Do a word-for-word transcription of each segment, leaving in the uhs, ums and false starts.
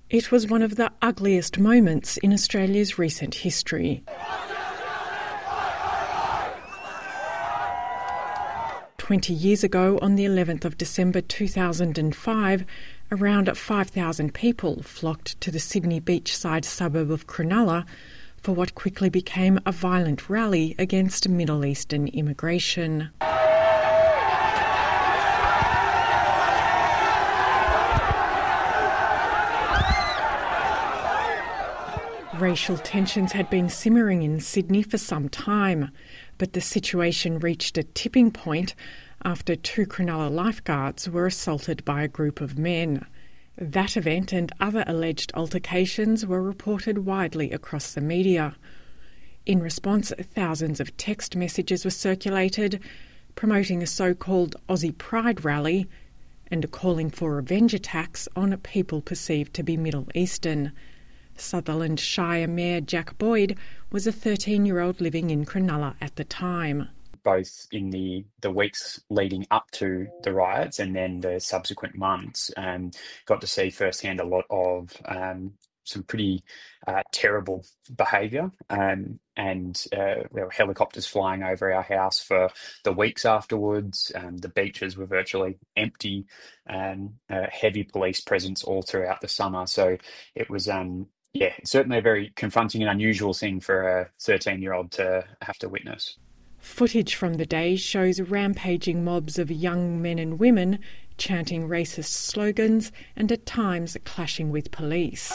It was one of the ugliest moments in Australia's recent history. Twenty years ago, on the eleventh of December two thousand five, around five thousand people flocked to the Sydney beachside suburb of Cronulla for what quickly became a violent rally against Middle Eastern immigration. Racial tensions had been simmering in Sydney for some time, but the situation reached a tipping point after two Cronulla lifeguards were assaulted by a group of men. That event and other alleged altercations were reported widely across the media. In response, thousands of text messages were circulated promoting a so-called Aussie Pride rally and calling for revenge attacks on people perceived to be Middle Eastern. Sutherland Shire Mayor Jack Boyd was a thirteen-year-old living in Cronulla at the time. Both in the, the weeks leading up to the riots and then the subsequent months, um, got to see firsthand a lot of um, some pretty uh, terrible behaviour. Um, and uh, there were helicopters flying over our house for the weeks afterwards. Um, the beaches were virtually empty, and uh, heavy police presence all throughout the summer. So it was... Um, Yeah, it's certainly a very confronting and unusual thing for a thirteen-year-old to have to witness. Footage from the day shows rampaging mobs of young men and women chanting racist slogans and at times clashing with police.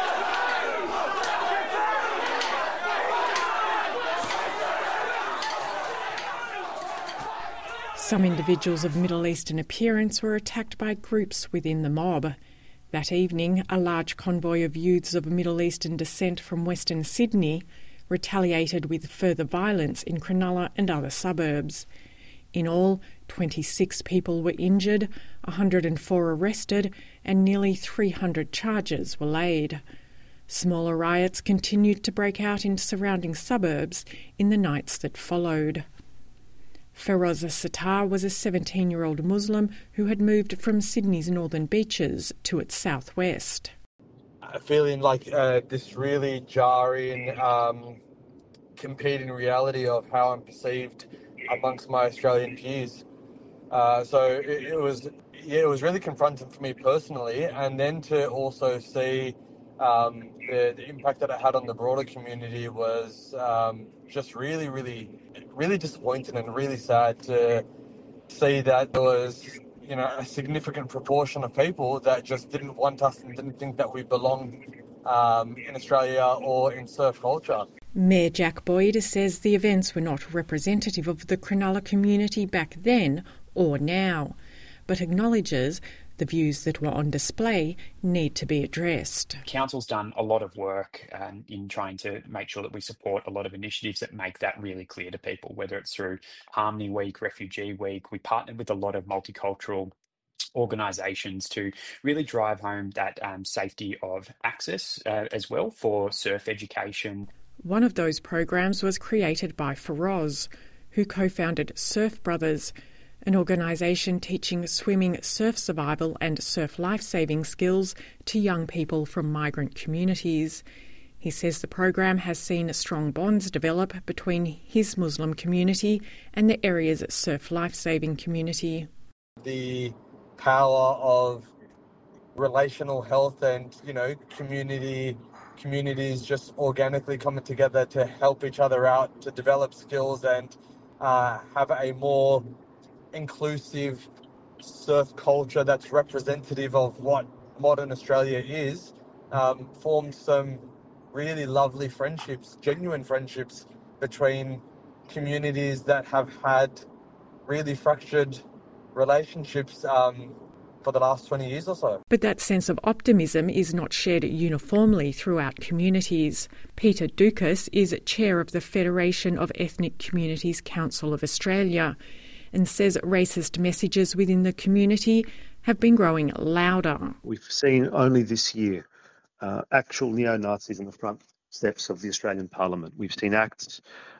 Some individuals of Middle Eastern appearance were attacked by groups within the mob. That evening, a large convoy of youths of Middle Eastern descent from Western Sydney retaliated with further violence in Cronulla and other suburbs. In all, twenty-six people were injured, one hundred four arrested, and nearly three hundred charges were laid. Smaller riots continued to break out in surrounding suburbs in the nights that followed. Feroz Sattar was a seventeen-year-old Muslim who had moved from Sydney's northern beaches to its southwest. Feeling like uh, this really jarring, um, competing reality of how I'm perceived amongst my Australian peers. Uh, so it, it was, yeah, it was really confronting for me personally, and then to also see um, the, the impact that it had on the broader community was um, just really, really. really disappointing and really sad to see that there was, you know, a significant proportion of people that just didn't want us and didn't think that we belonged um, in Australia or in surf culture. Mayor Jack Boyd says the events were not representative of the Cronulla community back then or now, but acknowledges the views that were on display need to be addressed. Council's done a lot of work um, in trying to make sure that we support a lot of initiatives that make that really clear to people, whether it's through Harmony Week, Refugee Week. We partnered with a lot of multicultural organisations to really drive home that um, safety of access uh, as well for surf education. One of those programs was created by Feroz, who co-founded Surf Brothers, an organisation teaching swimming, surf survival and surf life-saving skills to young people from migrant communities. He says the program has seen strong bonds develop between his Muslim community and the area's surf life-saving community. The power of relational health and, you know, community communities just organically coming together to help each other out, to develop skills and uh, have a more inclusive surf culture that's representative of what modern Australia is, um, formed some really lovely friendships, genuine friendships between communities that have had really fractured relationships um, for the last twenty years or so. But that sense of optimism is not shared uniformly throughout communities. Peter Dukas is chair of the Federation of Ethnic Communities Council of Australia and says racist messages within the community have been growing louder. We've seen only this year uh, actual neo-Nazis on the front steps of the Australian Parliament. We've seen acts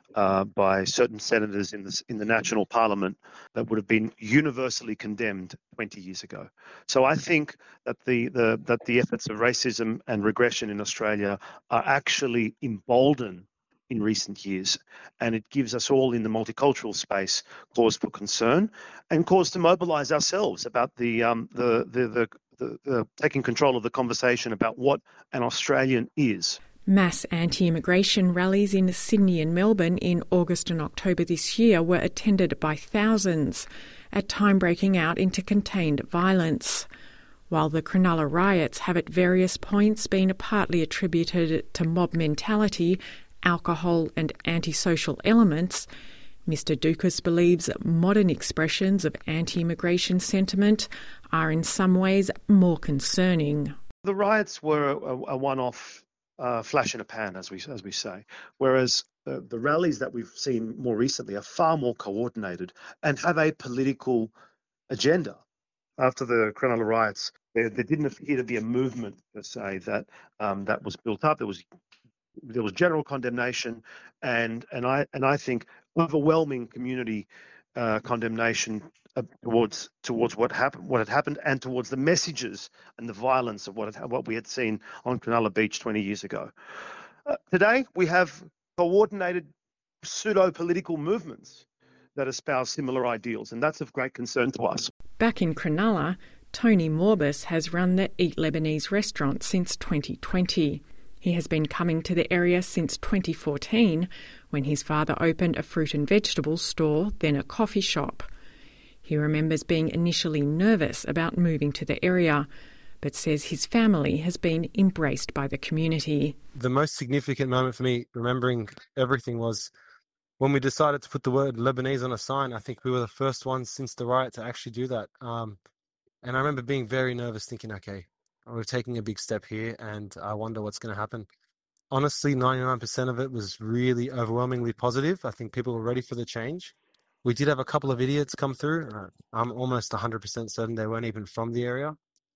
uh, by certain senators in the, in the national parliament that would have been universally condemned twenty years ago. So I think that the, the that the efforts of racism and regression in Australia are actually emboldened in recent years, and it gives us all in the multicultural space cause for concern and cause to mobilise ourselves about the um, the, the, the The, the taking control of the conversation about what an Australian is. Mass anti-immigration rallies in Sydney and Melbourne in August and October this year were attended by thousands, at time breaking out into contained violence. While the Cronulla riots have at various points been partly attributed to mob mentality, alcohol and antisocial elements, Mister Doukas believes modern expressions of anti-immigration sentiment are in some ways more concerning. The riots were a, a one-off uh, flash in a pan, as we as we say, whereas the, the rallies that we've seen more recently are far more coordinated and have a political agenda. After the Cronulla riots, there, there didn't appear to be a movement per se that um, that was built up. There was there was general condemnation, and and I and I think overwhelming community uh, condemnation uh, towards towards what happened, what had happened, and towards the messages and the violence of what had, what we had seen on Cronulla Beach twenty years ago. Uh, today, we have coordinated pseudo-political movements that espouse similar ideals, and that's of great concern to us. Back in Cronulla, Tony Morbus has run the Eat Lebanese restaurant since twenty twenty. He has been coming to the area since twenty fourteen, when his father opened a fruit and vegetable store, then a coffee shop. He remembers being initially nervous about moving to the area, but says his family has been embraced by the community. The most significant moment for me, remembering everything, was when we decided to put the word Lebanese on a sign. I think we were the first ones since the riot to actually do that. Um, and I remember being very nervous, thinking, okay, we're taking a big step here, and I wonder what's going to happen. Honestly, ninety-nine percent of it was really overwhelmingly positive. I think people were ready for the change. We did have a couple of idiots come through. Uh, I'm almost one hundred percent certain they weren't even from the area.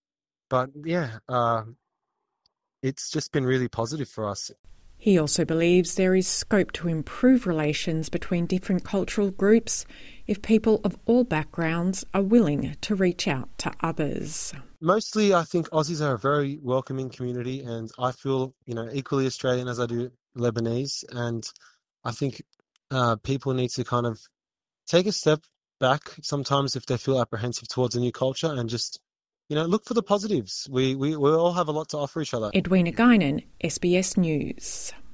But yeah, uh, it's just been really positive for us. He also believes there is scope to improve relations between different cultural groups if people of all backgrounds are willing to reach out to others. Mostly, I think Aussies are a very welcoming community, and I feel, you know, equally Australian as I do Lebanese. And I think uh, people need to kind of take a step back sometimes if they feel apprehensive towards a new culture, and just, you know, look for the positives. We we, we all have a lot to offer each other. Edwina Guinan, S B S News.